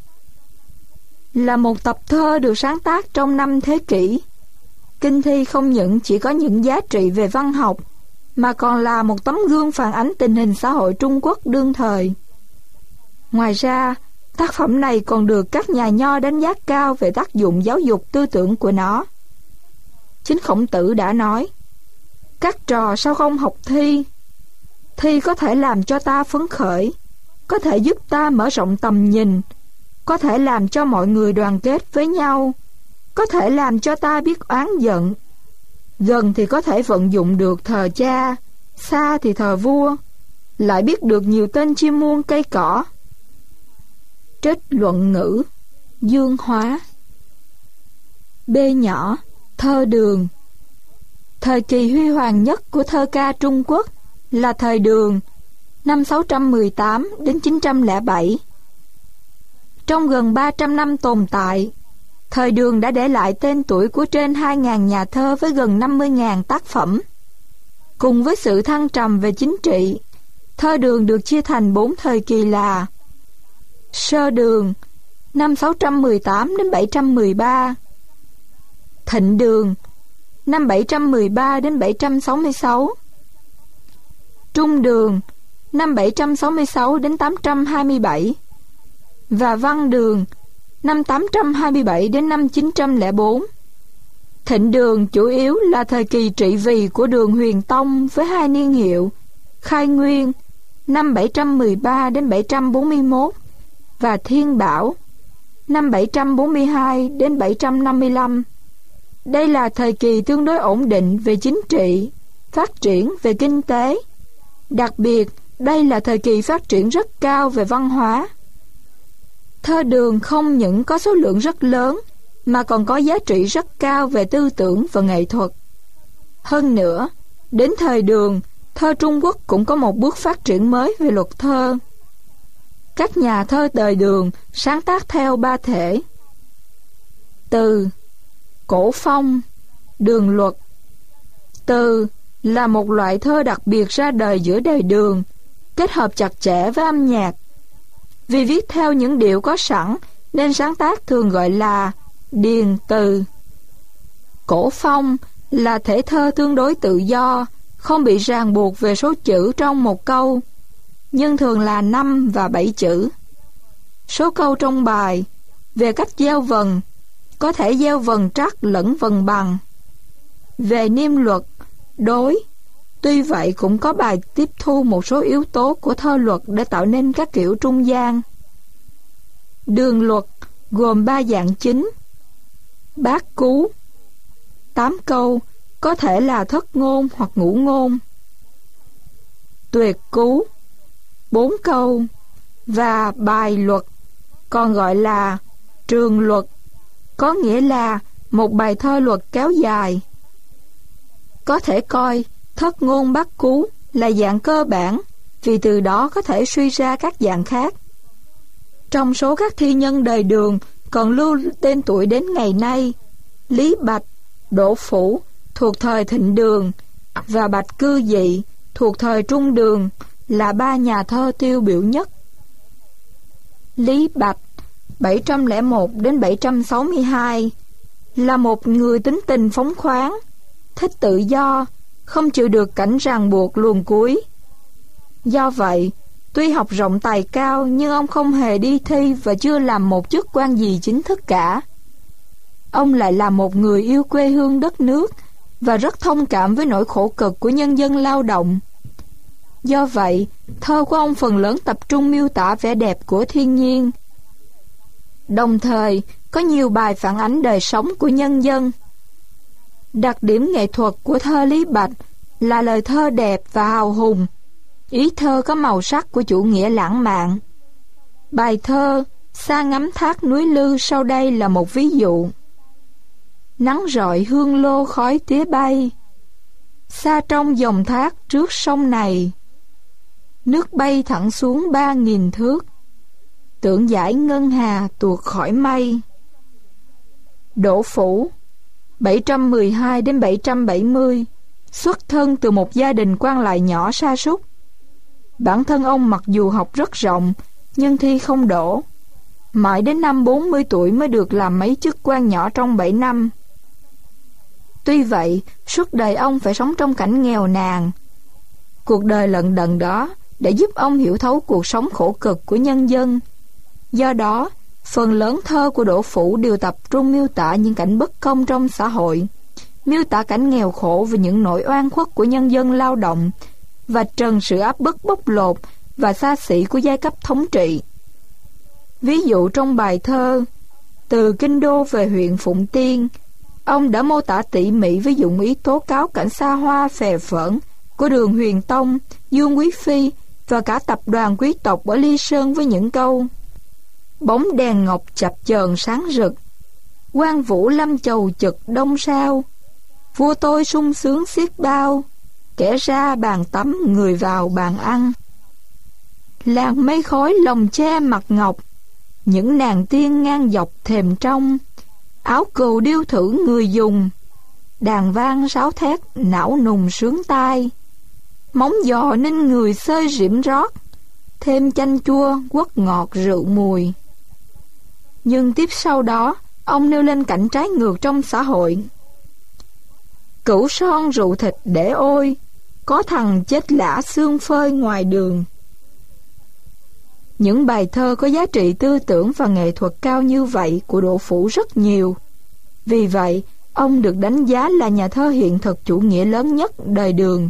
Là một tập thơ được sáng tác trong năm thế kỷ, kinh thi không những chỉ có những giá trị về văn học, mà còn là một tấm gương phản ánh tình hình xã hội Trung Quốc đương thời. Ngoài ra, tác phẩm này còn được các nhà nho đánh giá cao về tác dụng giáo dục tư tưởng của nó. Chính Khổng Tử đã nói: các trò sao không học thi? Thi có thể làm cho ta phấn khởi, có thể giúp ta mở rộng tầm nhìn, có thể làm cho mọi người đoàn kết với nhau, có thể làm cho ta biết oán giận. Gần thì có thể vận dụng được thờ cha, xa thì thờ vua, lại biết được nhiều tên chim muôn cây cỏ. Trích Luận Ngữ, Dương Hóa. B nhỏ, thơ đường. Thời kỳ huy hoàng nhất của thơ ca Trung Quốc là thời Đường, năm sáu trăm mười tám đến chín trăm lẻ bảy. Trong gần ba trăm năm tồn tại, Thời Đường đã để lại tên tuổi của trên hai nghìn nhà thơ với gần năm mươi nghìn tác phẩm. Cùng với sự thăng trầm về chính trị, thơ Đường được chia thành bốn thời kỳ là: Sơ Đường năm sáu trăm mười tám đến bảy trăm mười ba, Thịnh Đường năm bảy trăm mười ba đến bảy trăm sáu mươi sáu, Trung Đường năm bảy trăm sáu mươi sáu đến tám trăm hai mươi bảy, và Văn Đường năm tám trăm hai mươi bảy đến năm chín trăm lẻ bốn. Thịnh Đường chủ yếu là thời kỳ trị vì của Đường Huyền Tông với hai niên hiệu Khai Nguyên năm bảy trăm mười ba đến bảy trăm bốn mươi mốt và Thiên Bảo năm bảy trăm bốn mươi hai đến bảy trăm năm mươi lăm. Đây là thời kỳ tương đối ổn định về chính trị, phát triển về kinh tế. Đặc biệt, đây là thời kỳ phát triển rất cao về văn hóa. Thơ Đường không những có số lượng rất lớn, mà còn có giá trị rất cao về tư tưởng và nghệ thuật. Hơn nữa, đến thời Đường, thơ Trung Quốc cũng có một bước phát triển mới về luật thơ. Các nhà thơ đời Đường sáng tác theo ba thể: từ, cổ phong, đường luật. Từ là một loại thơ đặc biệt ra đời giữa đời Đường, kết hợp chặt chẽ với âm nhạc. Vì viết theo những điệu có sẵn nên sáng tác thường gọi là điền từ. Cổ phong là thể thơ tương đối tự do, không bị ràng buộc về số chữ trong một câu, nhưng thường là năm và bảy chữ. Số câu trong bài về cách gieo vần có thể gieo vần trắc lẫn vần bằng. Về niêm luật, đối, tuy vậy cũng có bài tiếp thu một số yếu tố của thơ luật để tạo nên các kiểu trung gian. Đường luật gồm ba dạng chính: bát cú, tám câu, có thể là thất ngôn hoặc ngũ ngôn; tuyệt cú, bốn câu; và bài luật, còn gọi là trường luật, có nghĩa là một bài thơ luật kéo dài. Có thể coi thất ngôn bát cú là dạng cơ bản, vì từ đó có thể suy ra các dạng khác. Trong số các thi nhân đời Đường còn lưu tên tuổi đến ngày nay: Lý Bạch, Đỗ Phủ thuộc thời Thịnh Đường và Bạch Cư Dị thuộc thời Trung Đường là ba nhà thơ tiêu biểu nhất. Lý Bạch bảy trăm lẻ một đến bảy trăm sáu mươi hai là một người tính tình phóng khoáng, thích tự do, không chịu được cảnh ràng buộc luồn cuối. Do vậy, tuy học rộng tài cao nhưng ông không hề đi thi và chưa làm một chức quan gì chính thức cả. Ông lại là một người yêu quê hương đất nước và rất thông cảm với nỗi khổ cực của nhân dân lao động. Do vậy, thơ của ông phần lớn tập trung miêu tả vẻ đẹp của thiên nhiên. Đồng thời, có nhiều bài phản ánh đời sống của nhân dân. Đặc điểm nghệ thuật của thơ Lý Bạch là lời thơ đẹp và hào hùng. Ý thơ có màu sắc của chủ nghĩa lãng mạn. Bài thơ Xa ngắm thác núi Lư sau đây là một ví dụ. Nắng rọi hương lô khói tía bay, xa trong dòng thác trước sông này, nước bay thẳng xuống ba nghìn thước, tưởng dải ngân hà tuột khỏi mây. Đỗ Phủ bảy trăm mười hai đến bảy trăm bảy mươi, xuất thân từ một gia đình quan lại nhỏ sa sút. Bản thân ông mặc dù học rất rộng nhưng thi không đỗ, mãi đến năm bốn mươi tuổi mới được làm mấy chức quan nhỏ trong bảy năm. Tuy vậy, suốt đời ông phải sống trong cảnh nghèo nàn. Cuộc đời lận đận đó đã giúp ông hiểu thấu cuộc sống khổ cực của nhân dân. Do đó, phần lớn thơ của Đỗ Phủ đều tập trung miêu tả những cảnh bất công trong xã hội, miêu tả cảnh nghèo khổ và những nỗi oan khuất của nhân dân lao động, và trần sự áp bức bóc lột và xa xỉ của giai cấp thống trị. Ví dụ trong bài thơ Từ Kinh Đô về huyện Phụng Tiên, ông đã mô tả tỉ mỉ với dụng ý tố cáo cảnh xa hoa phè phỡn của Đường Huyền Tông, Dương Quý Phi và cả tập đoàn quý tộc ở Ly Sơn với những câu: bóng đèn ngọc chập chờn sáng rực, quan vũ lâm chầu chực đông sao, vua tôi sung sướng xiết bao, kẻ ra bàn tắm người vào bàn ăn. Làng mây khói lồng che mặt ngọc, những nàng tiên ngang dọc thềm trong, áo cừu điêu thử người dùng, đàn vang sáo thét não nùng sướng tai, móng giò ninh người xơi rỉm rót, thêm chanh chua quất ngọt rượu mùi. Nhưng tiếp sau đó, ông nêu lên cảnh trái ngược trong xã hội. Cửu son rượu thịt để ôi, có thằng chết lã xương phơi ngoài đường. Những bài thơ có giá trị tư tưởng và nghệ thuật cao như vậy của Đỗ Phủ rất nhiều. Vì vậy, ông được đánh giá là nhà thơ hiện thực chủ nghĩa lớn nhất đời Đường.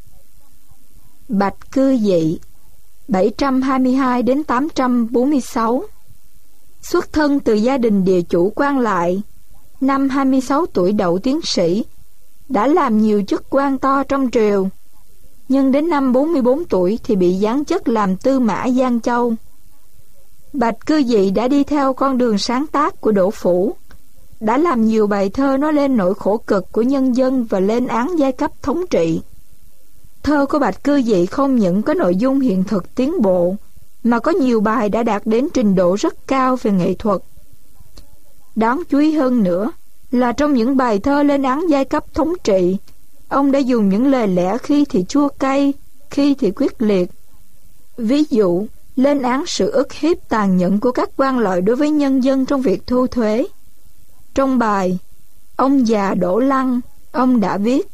Bạch Cư Dị, bảy trăm hai mươi hai đến tám trăm bốn mươi sáu. Xuất thân từ gia đình địa chủ quan lại, năm hai mươi sáu tuổi đậu tiến sĩ, đã làm nhiều chức quan to trong triều, nhưng đến năm bốn mươi bốn tuổi thì bị giáng chức làm tư mã Giang Châu. Bạch Cư Dị đã đi theo con đường sáng tác của Đỗ Phủ, đã làm nhiều bài thơ nói lên nỗi khổ cực của nhân dân và lên án giai cấp thống trị. Thơ của Bạch Cư Dị không những có nội dung hiện thực tiến bộ, mà có nhiều bài đã đạt đến trình độ rất cao về nghệ thuật. Đáng chú ý hơn nữa là trong những bài thơ lên án giai cấp thống trị, ông đã dùng những lời lẽ khi thì chua cay, khi thì quyết liệt. Ví dụ, lên án sự ức hiếp tàn nhẫn của các quan lợi đối với nhân dân trong việc thu thuế. Trong bài Ông già Đỗ Lăng, ông đã viết: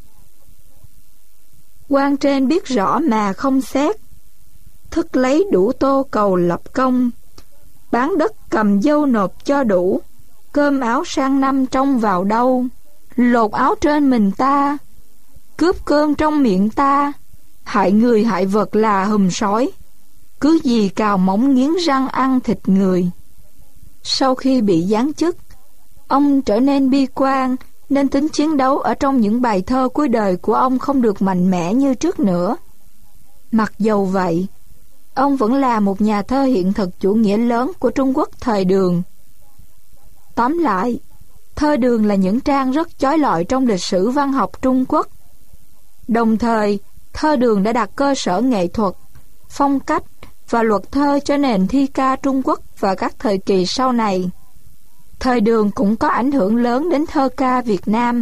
quan trên biết rõ mà không xét, thức lấy đủ tô cầu lập công, bán đất cầm dâu nộp cho đủ, cơm áo sang năm trông vào đâu, lột áo trên mình ta, cướp cơm trong miệng ta, hại người hại vật là hùm sói, cứ gì cào móng nghiến răng ăn thịt người. Sau khi bị giáng chức, ông trở nên bi quan, nên tính chiến đấu ở trong những bài thơ cuối đời của ông không được mạnh mẽ như trước nữa. Mặc dầu vậy, ông vẫn là một nhà thơ hiện thực chủ nghĩa lớn của Trung Quốc thời Đường. Tóm lại, thơ Đường là những trang rất chói lọi trong lịch sử văn học Trung Quốc. Đồng thời, thơ Đường đã đặt cơ sở nghệ thuật, phong cách và luật thơ cho nền thi ca Trung Quốc và các thời kỳ sau này. Thời Đường cũng có ảnh hưởng lớn đến thơ ca Việt Nam.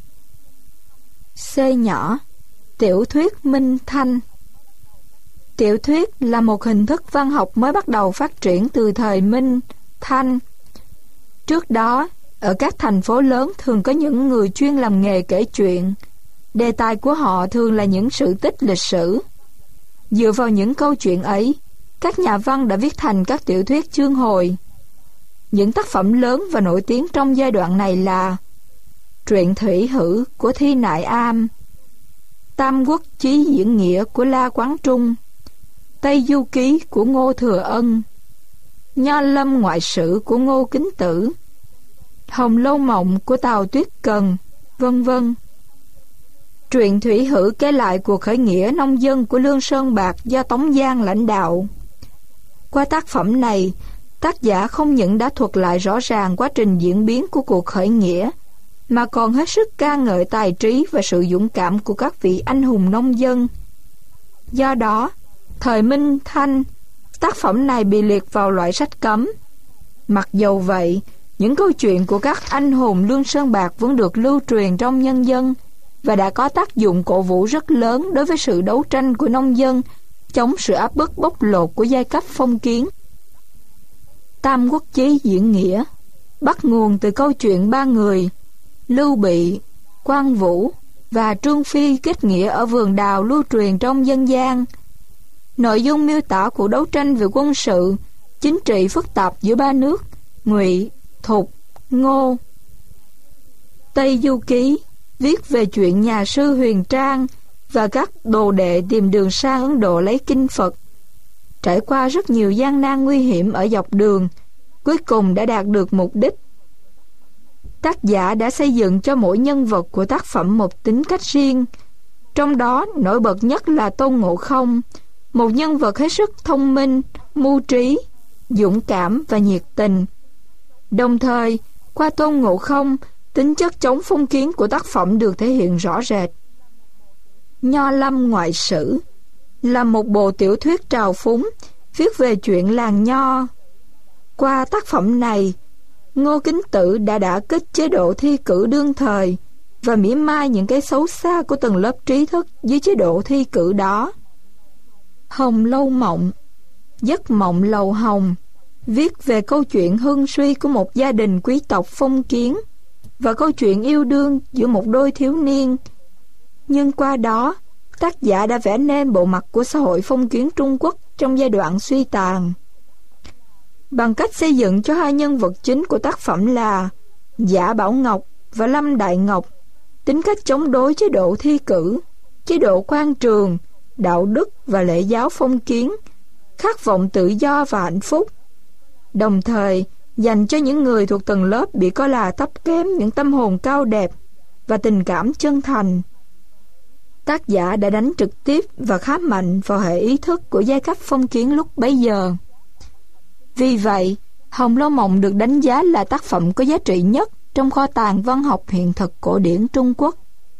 C nhỏ, tiểu thuyết Minh Thanh. Tiểu thuyết là một hình thức văn học mới bắt đầu phát triển từ thời Minh, Thanh. Trước đó, ở các thành phố lớn thường có những người chuyên làm nghề kể chuyện. Đề tài của họ thường là những sự tích lịch sử. Dựa vào những câu chuyện ấy, các nhà văn đã viết thành các tiểu thuyết chương hồi. Những tác phẩm lớn và nổi tiếng trong giai đoạn này là Truyện Thủy Hử của Thi Nại Am, Tam Quốc Chí Diễn Nghĩa của La Quán Trung, Tây Du Ký của Ngô Thừa Ân, Nho Lâm Ngoại Sử của Ngô Kính Tử, Hồng Lâu Mộng của Tào Tuyết Cần, vân vân. Truyện Thủy Hử kể lại cuộc khởi nghĩa nông dân của Lương Sơn Bạc do Tống Giang lãnh đạo. Qua tác phẩm này, tác giả không những đã thuật lại rõ ràng quá trình diễn biến của cuộc khởi nghĩa, mà còn hết sức ca ngợi tài trí và sự dũng cảm của các vị anh hùng nông dân. Do đó, thời Minh Thanh, tác phẩm này bị liệt vào loại sách cấm. Mặc dầu vậy, những câu chuyện của các anh hùng Lương Sơn Bạc vẫn được lưu truyền trong nhân dân và đã có tác dụng cổ vũ rất lớn đối với sự đấu tranh của nông dân chống sự áp bức bóc lột của giai cấp phong kiến. Tam Quốc Chí Diễn Nghĩa bắt nguồn từ câu chuyện ba người Lưu Bị, Quan Vũ và Trương Phi kết nghĩa ở vườn đào lưu truyền trong dân gian. Nội dung miêu tả cuộc đấu tranh về quân sự, chính trị phức tạp giữa ba nước Ngụy, Thục, Ngô. Tây Du Ký viết về chuyện nhà sư Huyền Trang và các đồ đệ tìm đường sang Ấn Độ lấy kinh Phật. Trải qua rất nhiều gian nan nguy hiểm ở dọc đường, cuối cùng đã đạt được mục đích. Tác giả đã xây dựng cho mỗi nhân vật của tác phẩm một tính cách riêng, trong đó nổi bật nhất là Tôn Ngộ Không, một nhân vật hết sức thông minh, mưu trí, dũng cảm và nhiệt tình. Đồng thời, qua Tôn Ngộ Không, tính chất chống phong kiến của tác phẩm được thể hiện rõ rệt. Nho Lâm Ngoại Sử là một bộ tiểu thuyết trào phúng viết về chuyện làng Nho. Qua tác phẩm này, Ngô Kính Tử đã đả kích chế độ thi cử đương thời và mỉa mai những cái xấu xa của từng lớp trí thức dưới chế độ thi cử đó. Hồng Lâu Mộng, Giấc mộng lầu hồng, viết về câu chuyện hưng suy của một gia đình quý tộc phong kiến và câu chuyện yêu đương giữa một đôi thiếu niên. Nhưng qua đó, tác giả đã vẽ nên bộ mặt của xã hội phong kiến Trung Quốc trong giai đoạn suy tàn. Bằng cách xây dựng cho hai nhân vật chính của tác phẩm là Giả Bảo Ngọc và Lâm Đại Ngọc tính cách chống đối chế độ thi cử, chế độ quan trường, đạo đức và lễ giáo phong kiến, khát vọng tự do và hạnh phúc, đồng thời dành cho những người thuộc tầng lớp bị coi là thấp kém những tâm hồn cao đẹp và tình cảm chân thành. Tác giả đã đánh trực tiếp và khá mạnh vào hệ ý thức của giai cấp phong kiến lúc bấy giờ. Vì vậy, Hồng Lâu Mộng được đánh giá là tác phẩm có giá trị nhất trong kho tàng văn học hiện thực cổ điển Trung Quốc.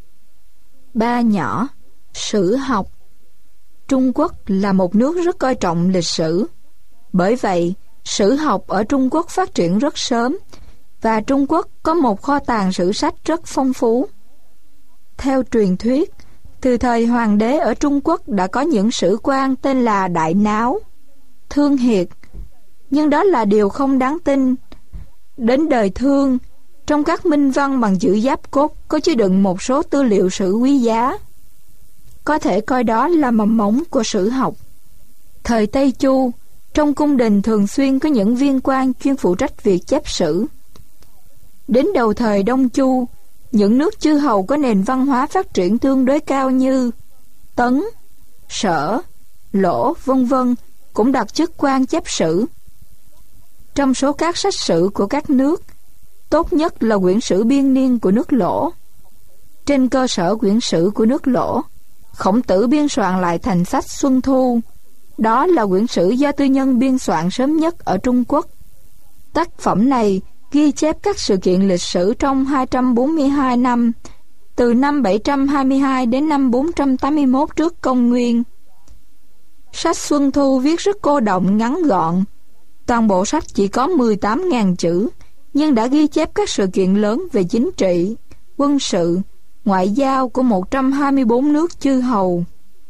Ba nhỏ, sử học. Trung Quốc là một nước rất coi trọng lịch sử. Bởi vậy, sử học ở Trung Quốc phát triển rất sớm, và Trung Quốc có một kho tàng sử sách rất phong phú. Theo truyền thuyết, từ thời hoàng đế ở Trung Quốc đã có những sử quan tên là Đại Náo, Thương Hiệt, nhưng đó là điều không đáng tin. Đến đời Thương, trong các minh văn bằng chữ giáp cốt có chứa đựng một số tư liệu sử quý giá. Có thể coi đó là mầm mống của sử học. Thời Tây Chu, trong cung đình thường xuyên có những viên quan chuyên phụ trách việc chép sử. Đến đầu thời Đông Chu, những nước chư hầu có nền văn hóa phát triển tương đối cao như Tấn, Sở, Lỗ, vân vân cũng đặt chức quan chép sử. Trong số các sách sử của các nước, tốt nhất là quyển sử biên niên của nước Lỗ. Trên cơ sở quyển sử của nước Lỗ, Khổng Tử biên soạn lại thành sách Xuân Thu. Đó là quyển sử do tư nhân biên soạn sớm nhất ở Trung Quốc. Tác phẩm này ghi chép các sự kiện lịch sử trong hai trăm bốn mươi hai năm, từ năm bảy trăm hai mươi hai đến năm bốn trăm tám mươi mốt trước công nguyên. Sách Xuân Thu viết rất cô đọng, ngắn gọn. Toàn bộ sách chỉ có mười tám nghìn chữ, nhưng đã ghi chép các sự kiện lớn về chính trị, quân sự, ngoại giao của một trăm hai mươi bốn nước chư hầu.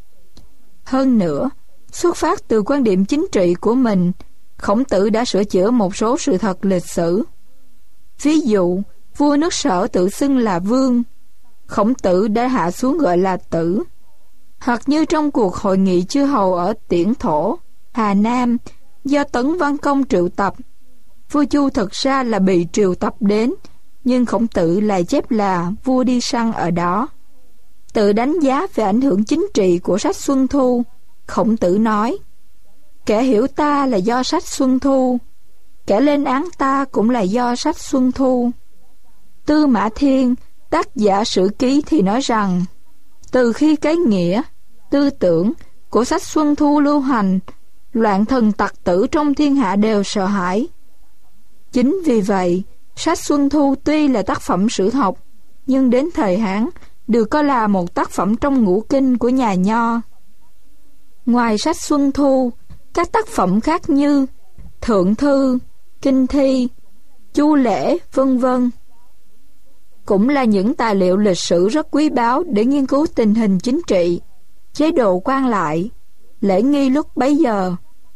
Hơn nữa, xuất phát từ quan điểm chính trị của mình, Khổng Tử đã sửa chữa một số sự thật lịch sử. Ví dụ, vua nước Sở tự xưng là vương, Khổng Tử đã hạ xuống gọi là tử. Hoặc như trong cuộc hội nghị chư hầu ở Tiễn Thổ, Hà Nam, do Tấn Văn Công triệu tập, vua Chu thực ra là bị triệu tập đến, nhưng Khổng Tử lại chép là vua đi săn ở đó. Tự đánh giá về ảnh hưởng chính trị của sách Xuân Thu, Khổng Tử nói: kẻ hiểu ta là do sách Xuân Thu, kẻ lên án ta cũng là do sách Xuân Thu. Tư Mã Thiên, tác giả sử ký thì nói rằng, từ khi cái nghĩa, tư tưởng của sách Xuân Thu lưu hành, loạn thần tặc tử trong thiên hạ đều sợ hãi. Chính vì vậy, sách Xuân Thu tuy là tác phẩm sử học, nhưng đến thời Hán được coi là một tác phẩm trong ngũ kinh của nhà Nho. Ngoài sách Xuân Thu, các tác phẩm khác như Thượng Thư, Kinh Thi, Chu Lễ, vân vân cũng là những tài liệu lịch sử rất quý báu để nghiên cứu tình hình chính trị, chế độ quan lại, lễ nghi lúc bấy giờ.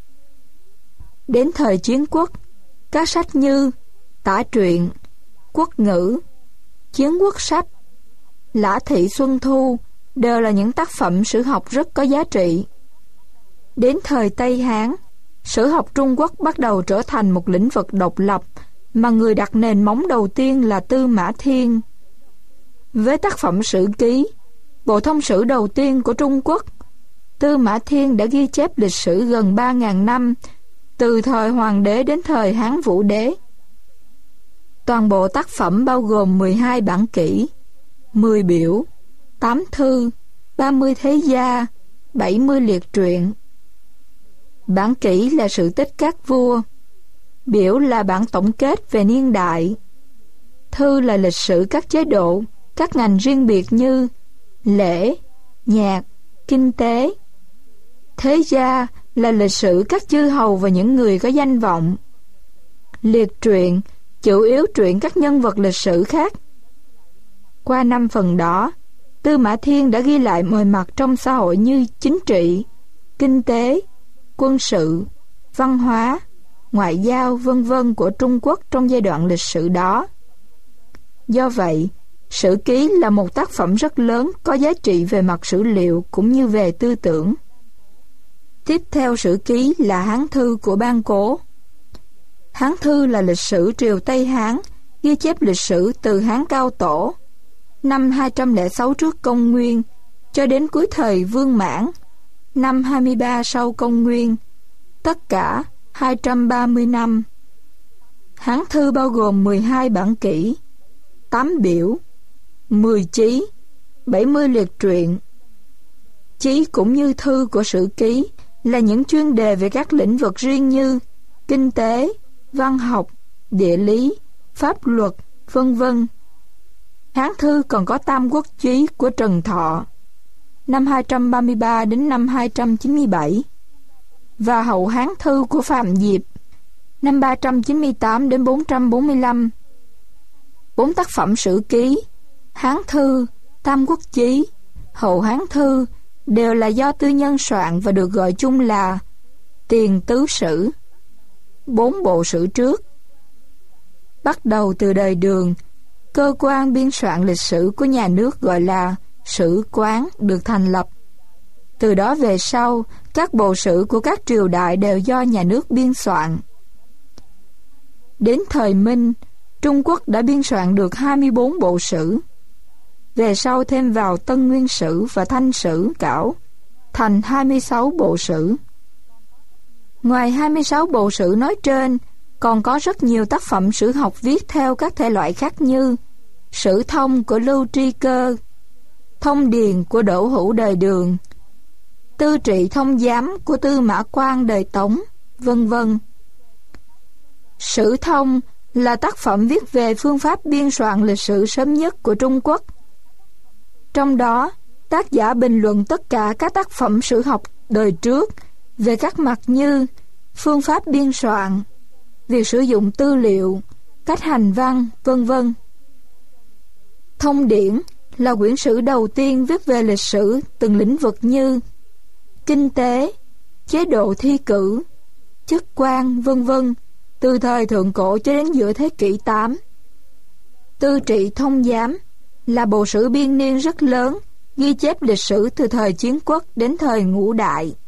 Đến thời Chiến Quốc, các sách như Tả Truyện, Quốc Ngữ, Chiến Quốc Sách, Lã Thị Xuân Thu đều là những tác phẩm sử học rất có giá trị. Đến thời Tây Hán, sử học Trung Quốc bắt đầu trở thành một lĩnh vực độc lập mà người đặt nền móng đầu tiên là Tư Mã Thiên. Với tác phẩm sử ký, bộ thông sử đầu tiên của Trung Quốc, Tư Mã Thiên đã ghi chép lịch sử gần ba nghìn năm, từ thời Hoàng đế đến thời Hán Vũ đế. Toàn bộ tác phẩm bao gồm mười hai bản kỷ, mười biểu, tám thư, ba mươi thế gia, bảy mươi liệt truyện. Bản kỷ là sự tích các vua, biểu là bản tổng kết về niên đại, thư là lịch sử các chế độ, các ngành riêng biệt như lễ, nhạc, kinh tế. Thế gia là lịch sử các chư hầu và những người có danh vọng. Liệt truyện chủ yếu truyện các nhân vật lịch sử khác. Qua năm phần đó, Tư Mã Thiên đã ghi lại mọi mặt trong xã hội như chính trị, kinh tế, quân sự, văn hóa, ngoại giao, vân vân của Trung Quốc trong giai đoạn lịch sử đó. Do vậy, Sử Ký là một tác phẩm rất lớn, có giá trị về mặt sử liệu cũng như về tư tưởng. Tiếp theo Sử Ký là Hán Thư của Ban Cố. Hán Thư là lịch sử triều Tây Hán, ghi chép lịch sử từ Hán Cao Tổ, năm hai trăm lẻ sáu trước công nguyên, cho đến cuối thời Vương Mãn, năm hai mươi ba sau công nguyên, tất cả hai trăm ba mươi năm. Hán Thư bao gồm mười hai bản kỷ, tám biểu, mười chí, bảy mươi liệt truyện. Chí cũng như thư của Sử Ký là những chuyên đề về các lĩnh vực riêng như kinh tế, văn học, địa lý, pháp luật, vân vân. Hán Thư còn có Tam Quốc Chí của Trần Thọ, năm hai trăm ba mươi ba đến năm hai trăm chín mươi bảy, và Hậu Hán Thư của Phạm Diệp, năm ba trăm chín mươi tám đến bốn trăm bốn mươi lăm. Bốn tác phẩm Sử Ký, Hán Thư, Tam Quốc Chí, Hậu Hán Thư đều là do tư nhân soạn và được gọi chung là Tiền Tứ Sử. Bốn bộ sử trước. Bắt đầu từ đời Đường, cơ quan biên soạn lịch sử của nhà nước gọi là Sử Quán được thành lập. Từ đó về sau, các bộ sử của các triều đại đều do nhà nước biên soạn. Đến thời Minh, Trung Quốc đã biên soạn được hai mươi bốn bộ sử. Về sau thêm vào Tân Nguyên Sử và Thanh Sử Cảo, thành hai mươi sáu bộ sử. Ngoài hai mươi sáu bộ sử nói trên, còn có rất nhiều tác phẩm sử học viết theo các thể loại khác như Sử Thông của Lưu Tri Cơ, Thông Điền của Đỗ Hữu đời Đường, Tư Trị Thông Giám của Tư Mã Quan đời Tống, vân vân. Sử Thông là tác phẩm viết về phương pháp biên soạn lịch sử sớm nhất của Trung Quốc. Trong đó, tác giả bình luận tất cả các tác phẩm sử học đời trước về các mặt như phương pháp biên soạn, việc sử dụng tư liệu, cách hành văn, vân vân. Thông Điển là quyển sử đầu tiên viết về lịch sử từng lĩnh vực như kinh tế, chế độ thi cử, chức quan, vân vân, từ thời thượng cổ cho đến giữa thế kỷ tám. Tư Trị Thông Giám là bộ sử biên niên rất lớn, ghi chép lịch sử từ thời Chiến Quốc đến thời Ngũ Đại.